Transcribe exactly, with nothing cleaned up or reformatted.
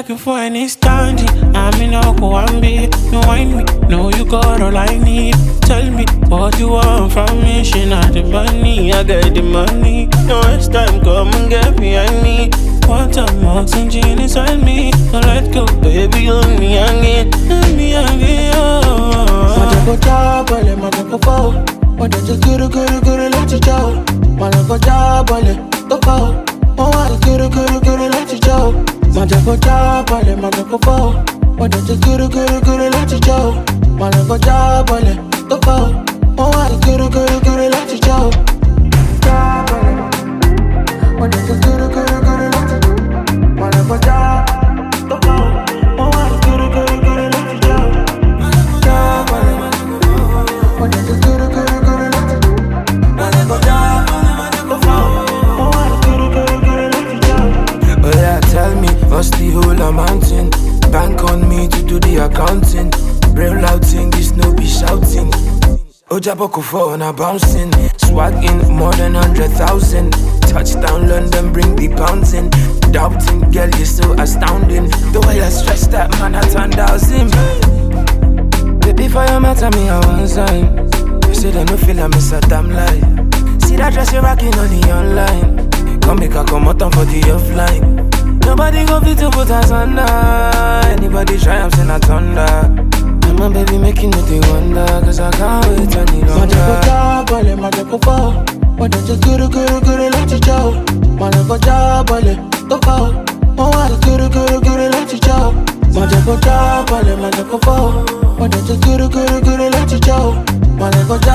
checking for any standy. I'm in a Kuambi, you wind me. Know you got all I need. Tell me what you want from me. She not the money, I get the money. No waste time, come and get behind me. One time, oxygen inside me. So let go, baby, on me again. On me again, oh. Mata go jabale, mata go fall. Mata just guru guru guru let you go. Mata go jabale, go fall. Oh, I guru guru guru let you go. Mata go jabale, mata go fall. Mata just guru guru guru let you go. Mata go jabale, go fall. Oh, I guru guru guru let you go. Jabale, mata just guru guru guru let you go. Mata go jabale, go fall. Oh, I guru guru guru let you go. Jabale, mata just guru guru guru let you go. Mata go jabale, go fall. Oh, I guru guru guru let you go. Oh yeah, tell me, what's the whole amounting? Bank on me to do the accounting. Real loud thing, this no be shouting. Ojaboko for on a bouncing. Swag in more than hundred thousand. Touchdown London, bring the pounds in. Doubting, girl, you're so astounding. The way I stretch that man, I turned thousand. Baby, for your matter, me I want sign. You say they no feel I miss a damn lie. See that dress you're rocking on the online. Come make a come out for the offline. Nobody go fit to put us under. Anybody try, I'm saying I thunder. And my baby making me they wonder. Cause I can't wait any longer. Mata go jabale, mata go fall. Mata just guru guru guru let you go. Mata go jabale, go fall. Oh, I guru guru guru let you go. Mata go jabale, mata go fall. Mata just guru guru guru let you go. Mata go jabale.